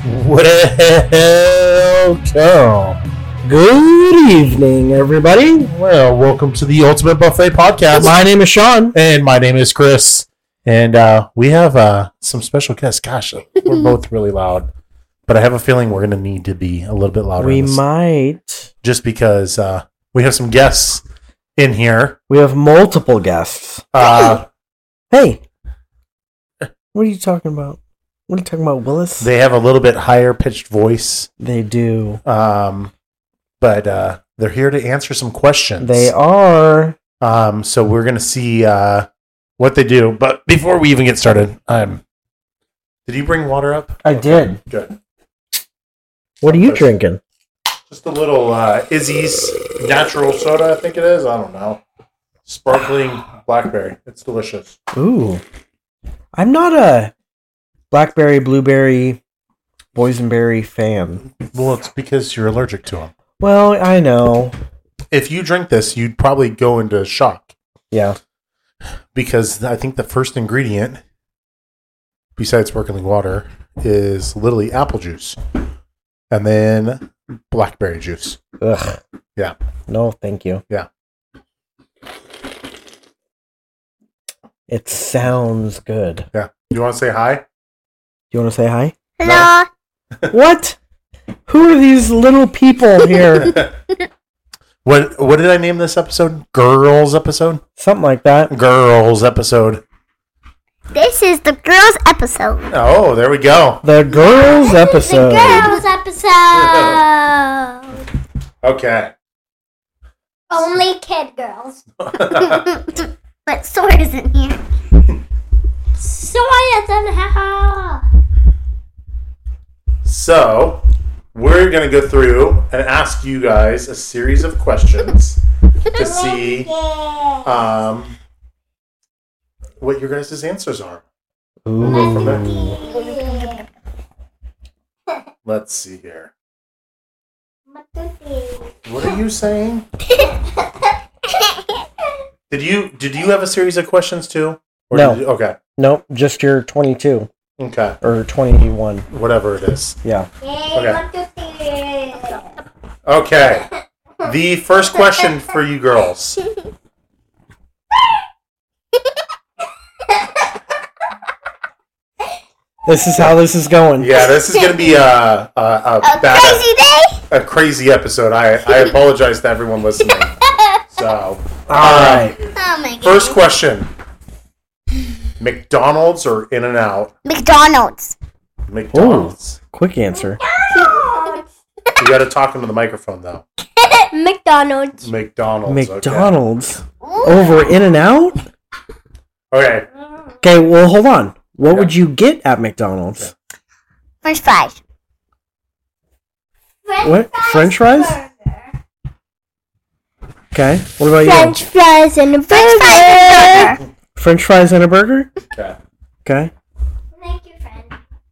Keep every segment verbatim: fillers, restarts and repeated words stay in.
Welcome. Good evening, everybody. Well, welcome to the Ultimate Buffet Podcast. My name is Sean. And my name is Chris. And uh, we have uh, some special guests. Gosh, we're both really loud. But I have a feeling we're going to need to be a little bit louder. We might. Just because uh, we have some guests in here. We have multiple guests. Uh, hey. What are you talking about? What are you talking about, Willis? They have a little bit higher pitched voice. They do. Um, but uh, they're here to answer some questions. They are. Um, so we're going to see uh, what they do. But before we even get started, um, did you bring water up? I did. Good. What are you drinking? Just a little uh, Izzy's natural soda, I think it is. I don't know. Sparkling blackberry. It's delicious. Ooh. I'm not a blackberry, blueberry, boysenberry fan. Well, it's because you're allergic to them. Well, I know. If you drink this, you'd probably go into shock. Yeah. Because I think the first ingredient, besides sparkling water, is literally apple juice. And then blackberry juice. Ugh. Yeah. No, thank you. Yeah. It sounds good. Yeah. You want to say hi? You want to say hi? Hello. What? Who are these little people here? What What did I name this episode? Girls episode? Something like that. Girls episode. This is the girls episode. Oh, there we go. The girls episode. The girls episode. Okay. Only kid girls. But Soy isn't here. Soy isn't here. So, we're going to go through and ask you guys a series of questions to see um, what your guys' answers are. We'll go from there. Let's see here. What are you saying? Did you did you have a series of questions too? Or No. Did you, okay. Nope, just your twenty-two. Okay. Or twenty-one. Whatever it is. Yeah. Okay. Okay. The first question for you girls. This is how this is going. Yeah, this is going to be a, a, a, A bad, crazy day. a crazy episode. I, I apologize to everyone listening. So, All right. Oh my god. first question. McDonald's or In-N-Out? McDonald's. McDonald's. Quick answer. You got to talk into the microphone, though. McDonald's. McDonald's. McDonald's. Over In-N-Out? Okay. Okay, well, hold on. What Okay. would you get at McDonald's? French fries. What? French fries? Okay. What about French you? fries and a burger. French fries and a burger. French fries and a burger? Okay. Okay. Like your friend.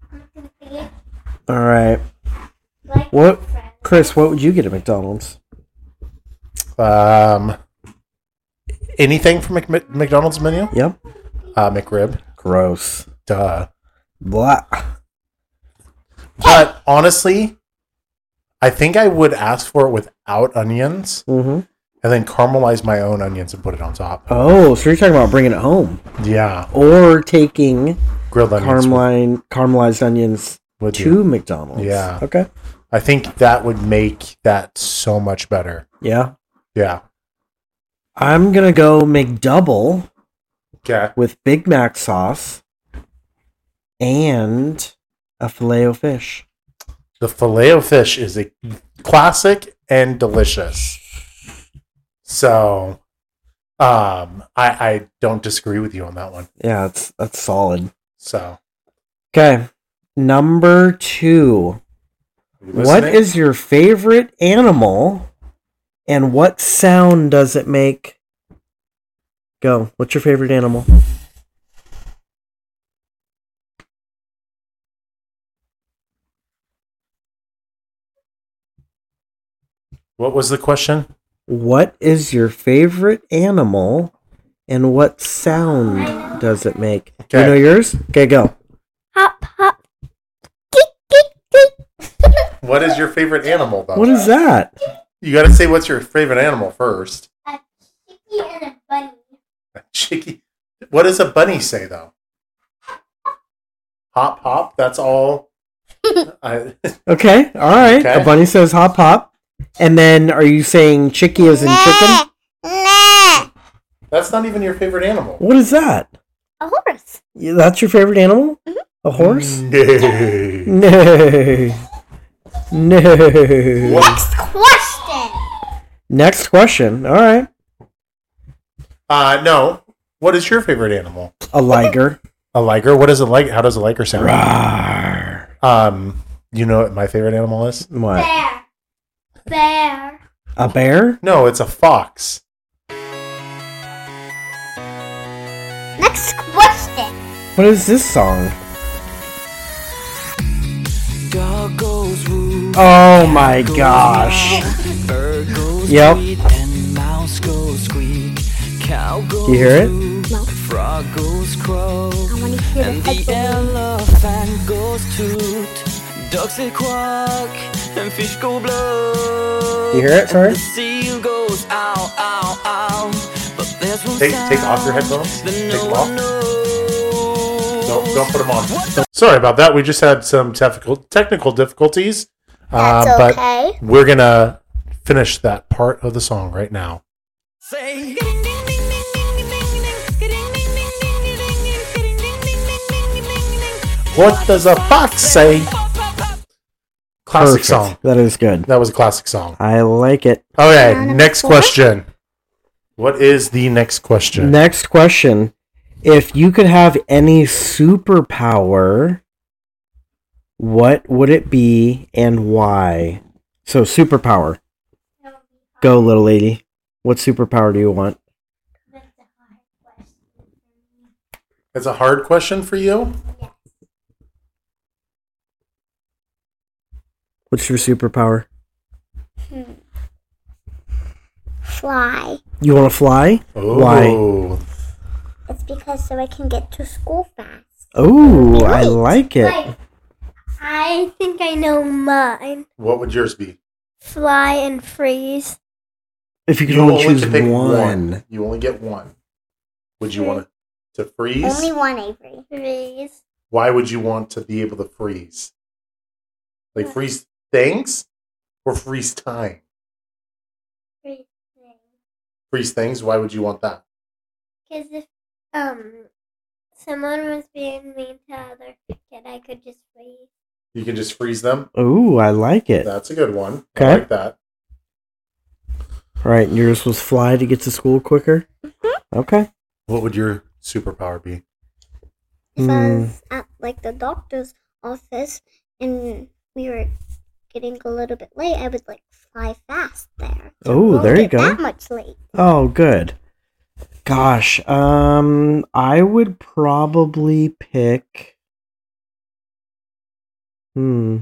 All right. Like What? Chris, what would you get at McDonald's? Um, anything from Mc- Mc- McDonald's menu? Yep. Uh, McRib. Gross. Duh. Blah. But honestly, I think I would ask for it without onions Mm-hmm. and then caramelize my own onions and put it on top. Oh, so you're talking about bringing it home. Yeah. Or taking Grilled onions. caramelized, caramelized onions would to do. McDonald's. Yeah. Okay. I think that would make that so much better. Yeah. Yeah. I'm going to go McDouble Okay. with Big Mac sauce and a filet o fish. The filet o fish is a classic and delicious. So, um, I, I don't disagree with you on that one. Yeah, that's that's solid. So, Okay. Number two. you What listening? is your favorite animal and what sound does it make? Go. What's your favorite animal? What was the question? What is your favorite animal and what sound does it make? Okay. You know yours? Okay, go. Hop, hop. Geek, geek, geek. What is your favorite animal, though? What is that? You got to say what's your favorite animal first. A chicky and a bunny. A chickie. What does a bunny say, though? Hop, hop. That's all. I, Okay, all right. Okay. A bunny says hop hop. And then are you saying chickie as in chicken? Nah. that's not even your favorite animal. What is that? A horse. Yeah, that's your favorite animal? A horse? No. No. No. What? Next question. Next question. All right. Uh, no. What is your favorite animal? A liger. A liger. What is a liger? How does a liger sound? Rawr. Um, you know what my favorite animal is? What? Bear. Bear. A bear? No, it's a fox. Next question. What is this song? Dog goes woo, Oh my gosh. bird goes Yep. tweet, and mouse goes squeak. Cow goes Do you hear it? moo, No. frog goes croak, I want to hear and the the headphone. elephant goes toot. Ducks they quack, and fish go blow. You hear it, sorry? And the seal goes ow, ow, ow. But there's one Take, take off your sound headphones. that Take no them one off. knows. Don't, don't put them on. Sorry about that. We just had some technical technical difficulties. Uh, That's but okay. we're going to finish that part of the song right now. Say, What does a fox say? Classic Perfect. song. That is good. That was a classic song. I like it. Okay, Round of next applause. question. What is the next question? Next question. If you could have any superpower, what would it be and why? So, superpower. Go, little lady. What superpower do you want? It's a hard question for you. What's your superpower? Fly. You want to fly? Why? Oh. It's because so I can get to school fast. Oh, I Right. like it. Right. I think I know mine. What would yours be? Fly and freeze. If you could You only only choose can pick one. You only get one. Would you Free- want to, to freeze? Only one, Avery. Freeze. Why would you want to be able to freeze? Like freeze things or freeze time? Freeze. Freeze things? Why would you want that? Because if um someone was being mean to other kid, I could just freeze. You can just freeze them? Oh, I like it. That's a good one. Okay. I like that. All right, yours was fly to get to school quicker? Okay. What would your superpower be? If I Hmm. was at like the doctor's office and we were getting a little bit late, I would like fly fast there. So Oh, we won't there you get go. That much late. Oh, good. Gosh, um, I would probably pick. Hmm.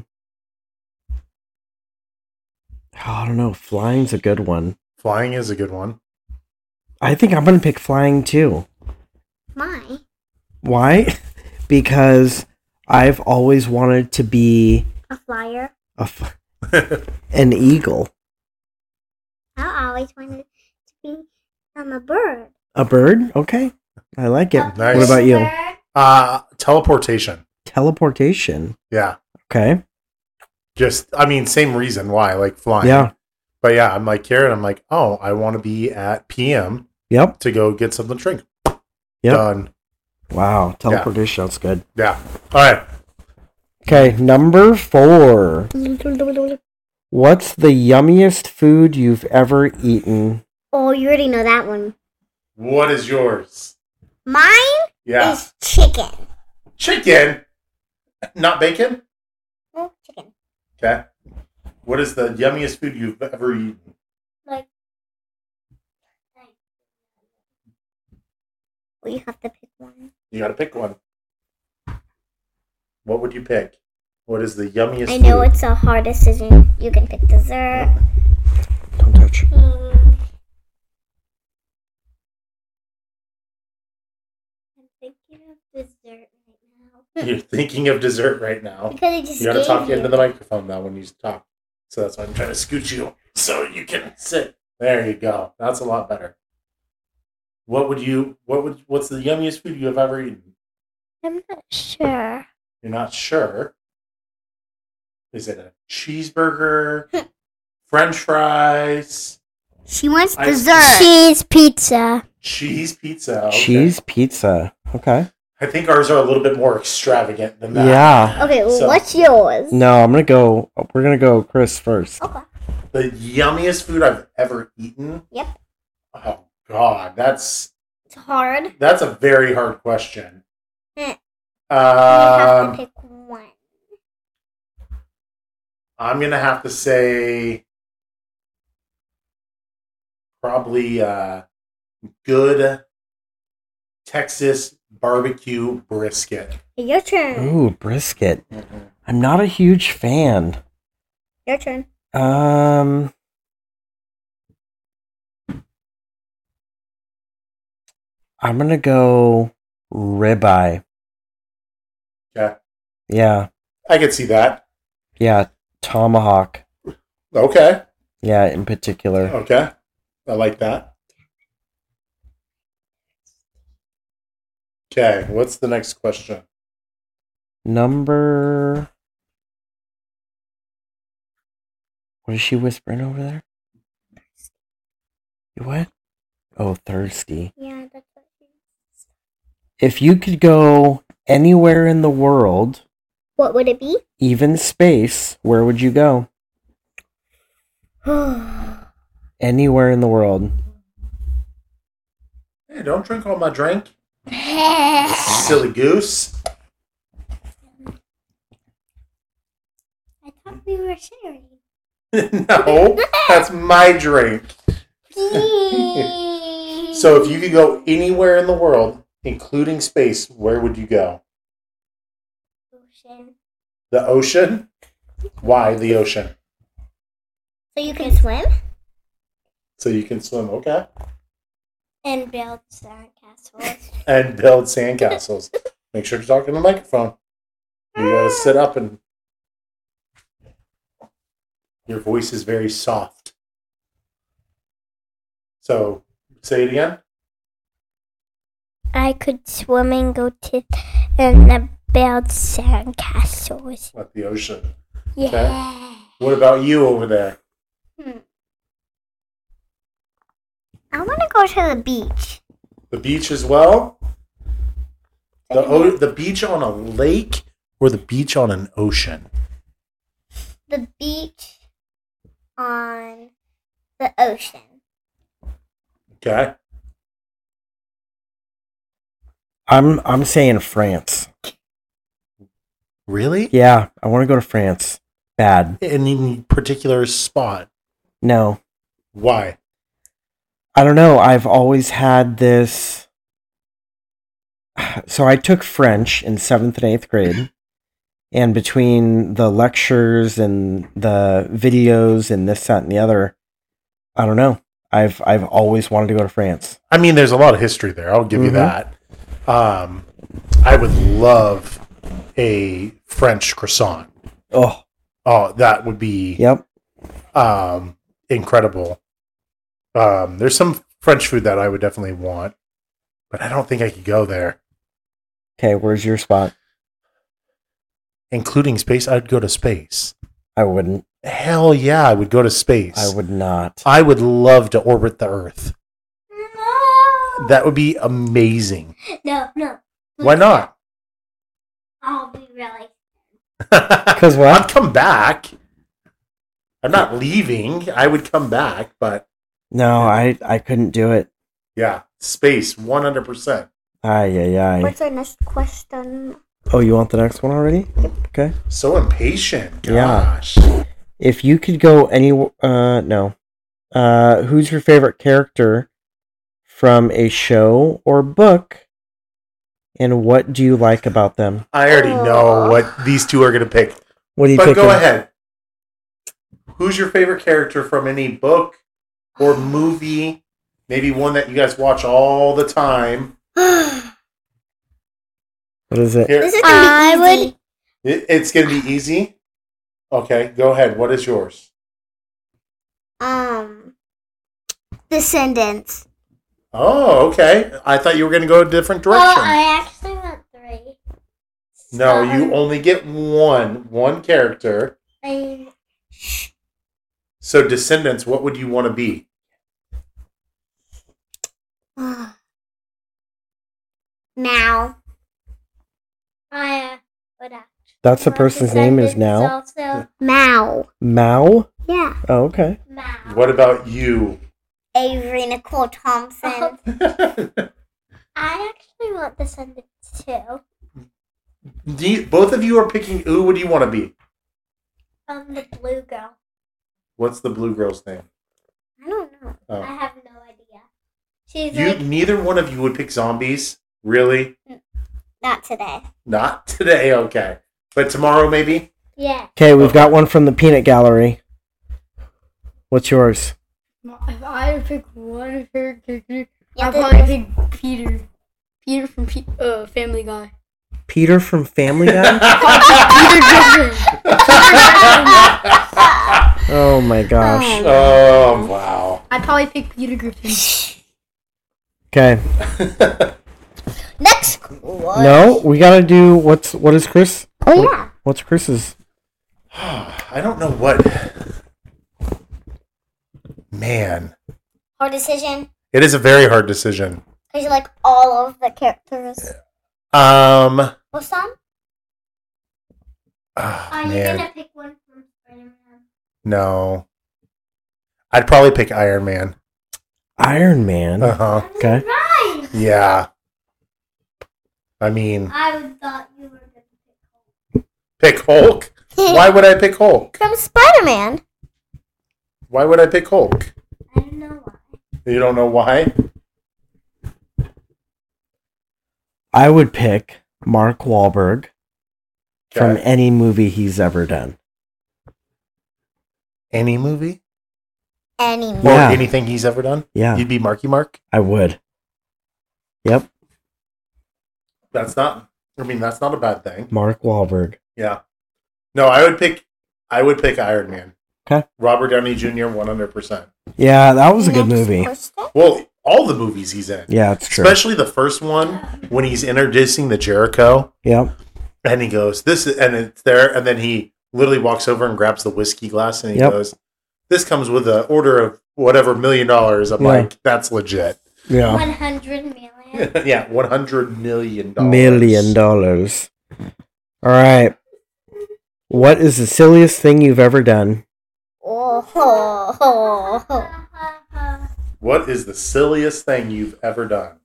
Oh, I don't know. Flying's a good one. Flying is a good one. I think I'm gonna pick flying too. My. Why? Because I've always wanted to be A flyer. a f- an eagle. I always wanted to be um, a bird. A bird? Okay. I like it. Nice. What about you? Uh, teleportation. Teleportation. Yeah. Okay. Just, I mean, same reason why, like flying. Yeah. But yeah, I'm like here and I'm like, oh, I want to be at P M Yep. to go get something to drink. Yep. Done. Wow. Teleportation. That's good. Yeah. All right. Okay. Number four. What's the yummiest food you've ever eaten? Oh, you already know that one. What is yours? Mine Yeah. is chicken. Chicken. Not bacon? Oh, chicken. Okay. What is the yummiest food you've ever eaten? Like, well, you have to pick one. You got to pick one. What would you pick? What is the yummiest I know food? it's a hard decision. You can pick dessert. Don't touch. Hmm. I'm thinking of dessert right now. You're thinking of dessert right now. Because I just You gotta gave talk you. into the microphone now when you talk. So that's why I'm trying to scoot you so you can sit. There you go. That's a lot better. What would you? What would? What's the yummiest food you have ever eaten? I'm not sure. You're not sure. Is it a cheeseburger? French fries? She wants I- dessert. Cheese pizza. Cheese pizza. Okay. Cheese pizza. Okay. I think ours are a little bit more extravagant than that. Yeah. Okay, well, So- what's yours? No, I'm gonna go. We're gonna go Chris first. Okay. The yummiest food I've ever eaten. Yep. Oh God, that's It's hard. that's a very hard question. Eh. You have to Um, pick one. I'm gonna have to say probably uh, good Texas barbecue brisket. Your turn. Ooh, brisket. I'm not a huge fan. Your turn. Um, I'm gonna go ribeye. Okay, Yeah, I could see that. yeah, tomahawk. Okay, Yeah, in particular. okay, I like that. Okay, what's the next question? Number. What is she whispering over there? You what? Oh, thirsty. Yeah, that's what it is. If you could go anywhere in the world, What would it be? even space, where would you go? Anywhere in the world. Hey, don't drink all my drink, silly goose. I thought we were sharing. No, that's my drink. So if you could go anywhere in the world, including space, where would you go? Ocean. The ocean? Why the ocean? So you can swim So you can swim, okay? and build sandcastles. And build sandcastles. Make sure to talk in the microphone. You gotta sit up and your voice is very soft. So say it again. I could swim and go to and uh, build sandcastles. At the ocean. Yeah. What about you over there? Hmm. I want to go to the beach. The beach as well? The o- the beach on a lake or the beach on an ocean? The beach on the ocean. Okay. I'm I'm saying France. Really? Yeah, I want to go to France. Bad. Any particular spot? No. Why? I don't know. I've always had this. So I took French in seventh and eighth grade. And between the lectures and the videos and this, that, and the other, I don't know. I've I've always wanted to go to France. I mean, there's a lot of history there. I'll give you Mhm. that. Um, I would love a French croissant. Oh, Oh, that would be yep. um, incredible. Um, there's some French food that I would definitely want, but I don't think I could go there. Okay, where's your spot? Including space, I'd go to space. I wouldn't. Hell yeah, I would go to space. I would not. I would love to orbit the Earth. No. That would be amazing. No, no. Why not? I'll be really. Because what? I'd come back. I'm not leaving. I would come back, but No, I I couldn't do it. yeah, space, one hundred percent. Ay, ay, ay. What's our next question? Oh, you want the next one already? Okay. So impatient. Yeah. Gosh. If you could go any, uh, no. Uh, who's your favorite character from a show or book, and what do you like about them? I already know Aw. what these two are going to pick. What do you But pick? go ahead. Who's your favorite character from any book or movie? Maybe one that you guys watch all the time. What is it? Here, This is gonna I be would- easy. it- it's going to be easy. Okay, go ahead. What is yours? Um, Descendants. Oh, okay. I thought you were going to go a different Oh, direction. I actually want three. No, So, you only get one. One character. I, So, Descendants, what would you want to be? Now. I uh, would actually. That's the want person's name is Descendants now? Also, Mao. Mao? Yeah. Oh, okay. Mal. What about you? Avery Nicole Thompson. Oh, I actually want Descendants too. Do you, both of you are picking. Who would you want to be? Um, the blue girl. What's the blue girl's name? I don't know. I Oh. have no idea. She's You, like, neither one of you would pick zombies, really? Not today. Not today, okay. But tomorrow, maybe. yeah. Okay, we've got one from the Peanut Gallery. What's yours? If I had to pick one character, You I'd have to- probably pick Peter. Peter from Pe- uh, Family Guy. Peter from Family Guy? Peter Griffin. Oh my gosh. Oh wow. I'd probably pick Peter Griffin. Okay. Next one. No, we gotta do what's what is Chris? Oh yeah. What's Chris's? I don't know what. Man, Hard decision. it is a very hard decision. Because you like all of the characters. Um. Well, some. ah, Are you man, gonna pick one from Spider-Man? no. I'd probably pick Iron Man. Iron Man. Uh huh. Okay. Right. Yeah. I mean, I would thought you were gonna pick Hulk. Why would I pick Hulk? From Spider-Man. Why would I pick Hulk? pick. I don't know why. You don't know why? I would pick Mark Wahlberg from Okay. any movie he's ever done. Any movie Any or Yeah. anything he's ever done? Yeah, You'd be Marky Mark. I would. Yep, That's not. I mean, that's not a bad thing. Mark Wahlberg. Yeah. No, I would pick. I would pick Iron Man. Okay. Robert Downey Junior One hundred percent. Yeah, that was a good Next movie. person. Well, all the movies he's in, Yeah, it's true. especially the first one when he's introducing the Jericho, Yep. and he goes, "This," is, and it's there, and then he literally walks over and grabs the whiskey glass, and he Yep. goes, "This comes with an order of whatever million dollars." I'm Yeah. like, "That's legit." Yeah. One hundred million. Yeah, one hundred million dollars. Million dollars. All right. What is the silliest thing you've ever done? Oh, ho, ho, ho. What is the silliest thing you've ever done?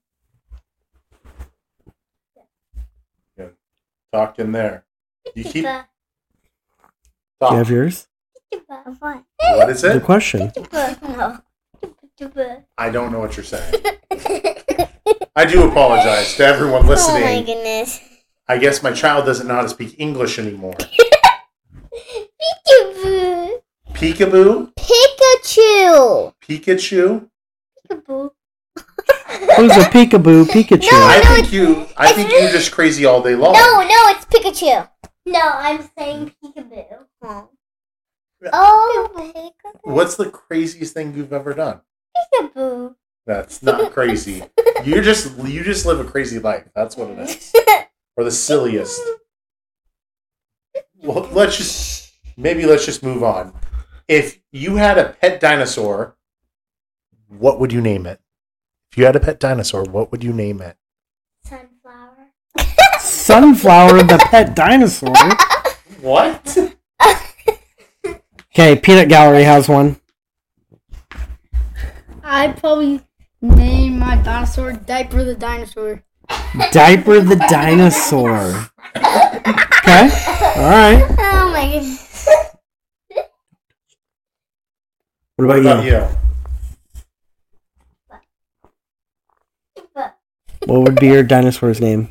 Yeah. Talk in there. You keep Do you talk. have yours? What? What is The it? question. No. I don't know what you're saying. I do apologize to everyone Oh my listening. goodness. I guess my child doesn't know how to speak English anymore. Peekaboo. Peekaboo? Pikachu. Pikachu? Peekaboo. Who's a peekaboo Pikachu? No. I think you I think you're just crazy all day long. No, no, it's Pikachu. No, I'm saying peekaboo. Oh, oh Pikachu. What's the craziest thing you've ever done? Peekaboo. That's not crazy. You just you just live a crazy life. That's what it is. Or the silliest. Well, let's just maybe let's just move on. If you had a pet dinosaur, what would you name it? If you had a pet dinosaur, what would you name it? Sunflower. Sunflower the pet dinosaur. What? Okay, Peanut Gallery has one. I'd probably name my dinosaur Diaper the Dinosaur. Diaper the dinosaur. Okay. All right. Oh my goodness. What What about about you? you? What would be your dinosaur's name?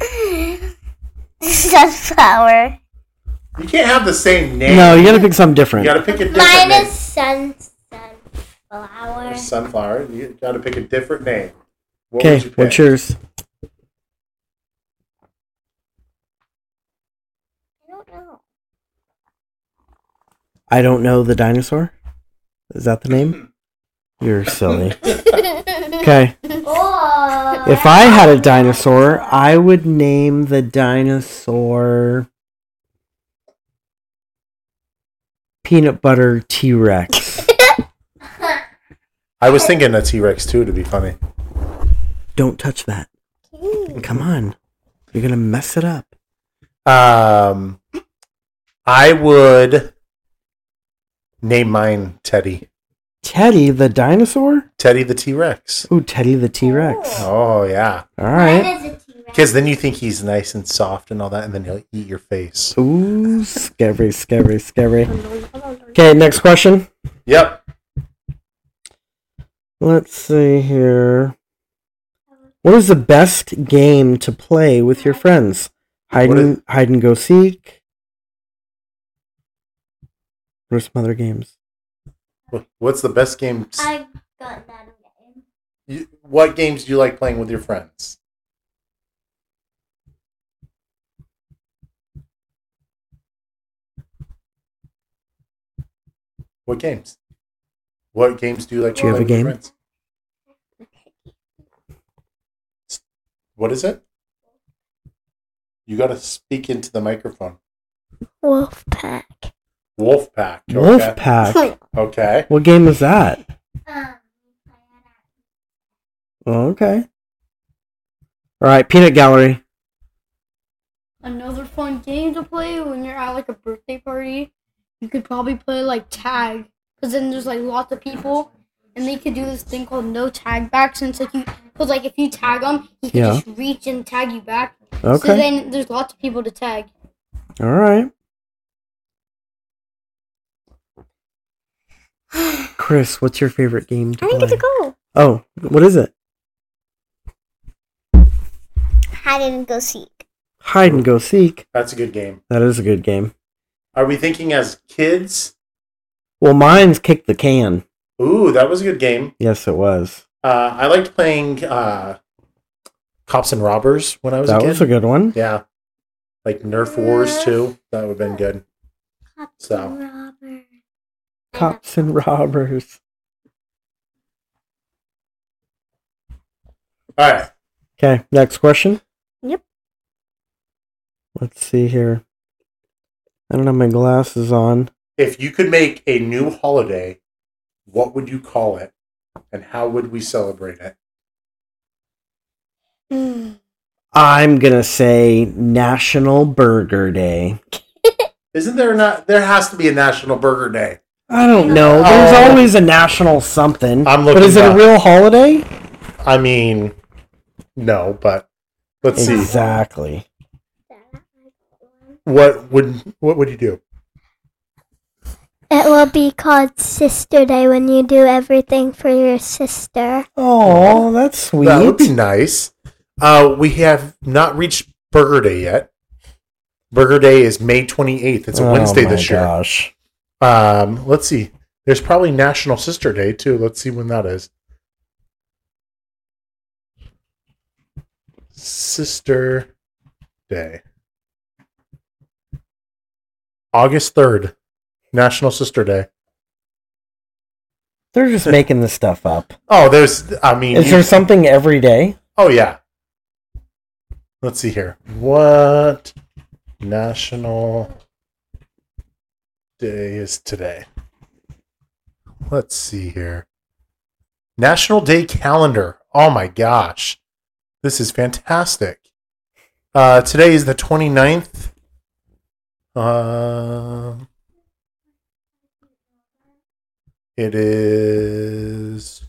Sunflower. You can't have the same name. No, you gotta pick something You different. gotta pick a different Mine name. is sun sunflower. Sunflower. You gotta pick a different name. What Okay, would you pick? what's yours? I don't know the dinosaur. Is that the name? You're silly. Okay. Oh. If I had a dinosaur, I would name the dinosaur Peanut Butter T-Rex. I was thinking a T-Rex too, to be funny. Don't touch that. Come on. You're going to mess it up. Um, I would name mine Teddy. Teddy the dinosaur? Teddy the T-Rex. Ooh, Teddy the T-Rex. Oh, yeah. All right. Mine is a T-Rex. Because then you think he's nice and soft and all that, and then he'll eat your face. Ooh, scary, scary, scary. Okay, next question. Yep. Let's see here. What is the best game to play with your friends? Hide What and, hide and go seek. What are some other games? Wh- What's the best game? I got that game. You, what games do you like playing with your friends? What games? What games do you like Do you to have play a with your game? friends? What is it? You got to speak into the microphone. Wolfpack. Wolfpack. Okay. Wolfpack. Okay. What game is that? Um, Oh, okay. All right, Peanut Gallery. Another fun game to play when you're at like a birthday party. You could probably play like tag, because then there's like lots of people, and they could do this thing called no tag back. Since like you, because like if you tag them, he can Yeah. just reach and tag you back. So Okay. then there's lots of people to tag. All right. Chris, what's your favorite game to I didn't play? get to go. Oh, what is it? Hide and go seek. Hide and go seek. That's a good game. That is a good game. Are we thinking as kids? Well, mine's Kick the Can. Ooh, that was a good game. Yes, it was. Uh, I liked playing uh, Cops and Robbers when I was a That kid. was a good one. Yeah. Like Nerf Wars too. That would have been good. Cops So. and robbers. Cops and robbers. All right. Okay, next question. Yep. Let's see here. I don't have my glasses on. If you could make a new holiday, what would you call it? And how would we celebrate it? Hmm. I'm gonna say National Burger Day. Isn't there not? There has to be a National Burger Day. I don't know. There's Oh. always a national something. I'm but looking is it up. a real holiday? I mean, no, but let's see. Exactly. What would what would you do? It will be called Sister Day when you do everything for your sister. Oh, that's sweet. That would be nice. Uh, we have not reached Burger Day yet. Burger Day is May twenty-eighth. It's a Oh Wednesday my this year. gosh. Um, let's see. There's probably National Sister Day too. Let's see when that is. Sister Day. August third. National Sister Day. They're just making this stuff up. Oh, there's I mean Is you- there something every day? Oh yeah. Let's see here. What National Day is today? Let's see here. National Day calendar. Oh my gosh. This is fantastic. Uh, today is the twenty-ninth. Uh, it is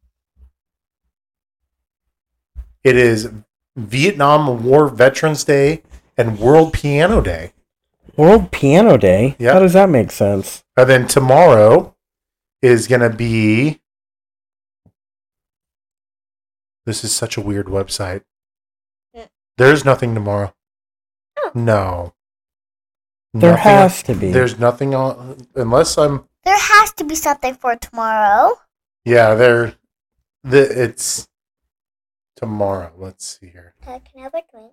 It is Vietnam War Veterans Day and World Piano Day. World Piano Day? Yep. How does that make sense? And then tomorrow is going to be. This is such a weird website. There's nothing tomorrow. No. There Nothing- has to be. There's nothing on. Unless I'm. There has to be something for tomorrow. Yeah, there. The, it's tomorrow. Let's see here. Uh, can I have a drink?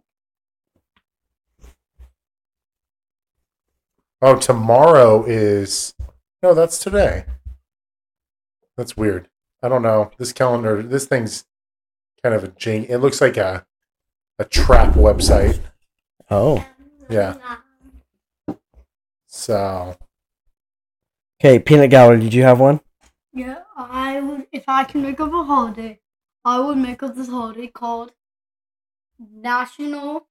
Oh, tomorrow is No, that's today. That's weird. I don't know. This calendar, this thing's kind of a jank. It looks like a a trap website. Oh. Yeah. So. Okay, Peanut Gallery, did you have one? Yeah, I would. If I can make up a holiday, I would make up this holiday called National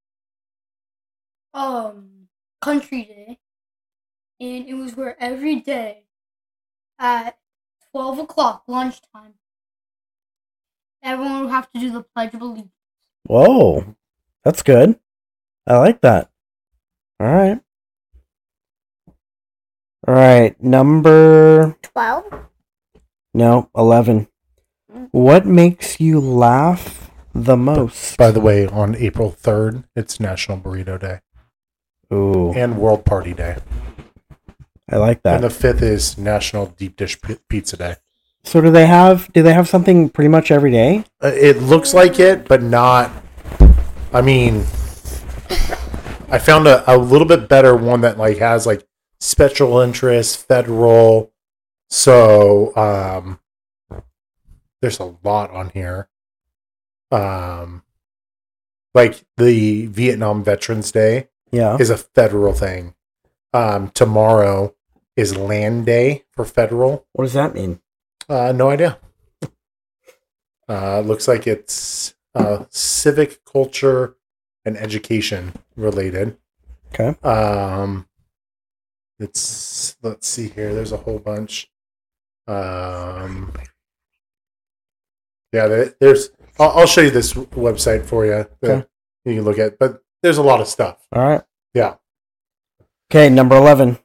um Country Day, and it was where every day at twelve o'clock lunchtime, everyone would have to do the Pledge of Allegiance. Whoa. That's good. I like that. All right. All right. Number... twelve? No, eleven. What makes you laugh the most? By the way, on April third, it's National Burrito Day Ooh, and World Party Day. I like that. And the fifth is National Deep Dish P- Pizza Day. So do they have, do they have something pretty much every day? Uh, it looks like it, but not. I mean, I found a, a little bit better one that like has like special interest, federal. So um, there's a lot on here. Um, like the Vietnam Veterans Day Yeah. is a federal thing. Um, tomorrow is Land Day for federal. What does that mean? Uh, no idea. Uh, looks like it's uh, civic, culture, and education related. Okay. Um, it's let's see here. There's a whole bunch. Um, yeah, there, there's. I'll, I'll show you this website for you that Okay. you can look at. But there's a lot of stuff. All right. Yeah. Okay, number eleven.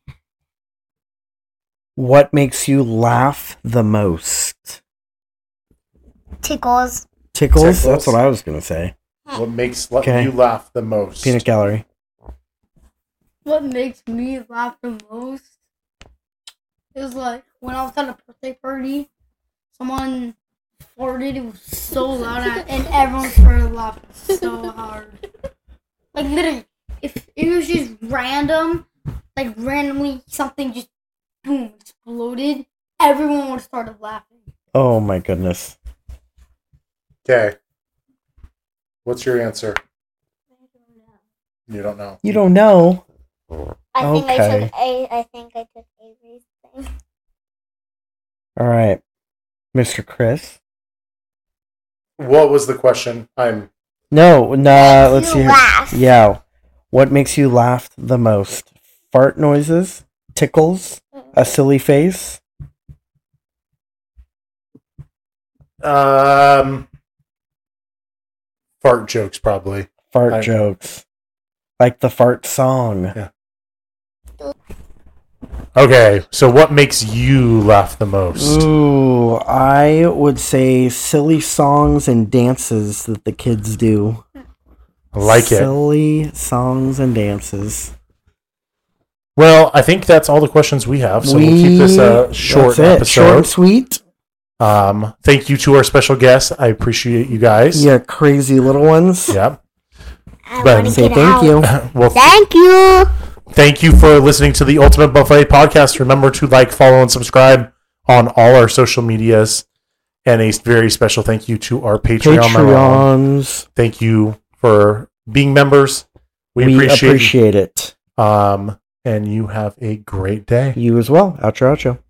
What makes you laugh the most? Tickles. Tickles? Tickles? That's what I was going to say. What makes la- Okay. you laugh the most? Peanut Gallery. What makes me laugh the most is like when I was at a birthday party, someone farted. It was so loud, and and everyone started laughing so hard. Like literally, if it was just random, like randomly something just boom exploded, everyone would have started laughing. Oh my goodness. Okay. What's your answer? You don't know. You don't know. I think I Okay. took a. I think I took Avery's thing. All right. Mister Chris. What was the question? I'm No, nah, let's You see. here. laugh. Yeah. What makes you laugh the most? Fart noises? Tickles? A silly face? um fart jokes probably. Fart I- jokes. Like the fart song. Yeah. Okay, so what makes you laugh the most? Ooh, I would say silly songs and dances that the kids do. I like it. Silly songs and dances. Well, I think that's all the questions we have. So we, will keep this a short that's it. episode. Short and sweet. Um, thank you to our special guests. I appreciate you guys. Yeah, crazy little ones. Yeah. I But- wanna Say get thank out. you. Well, Thank you. thank you for listening to the Ultimate Buffet Podcast. Remember to like, follow, and subscribe on all our social medias. And a very special thank you to our Patreon. Patreons. Thank you for being members. We, We appreciate, appreciate it. Um, and you have a great day. You as well. Outro, outro.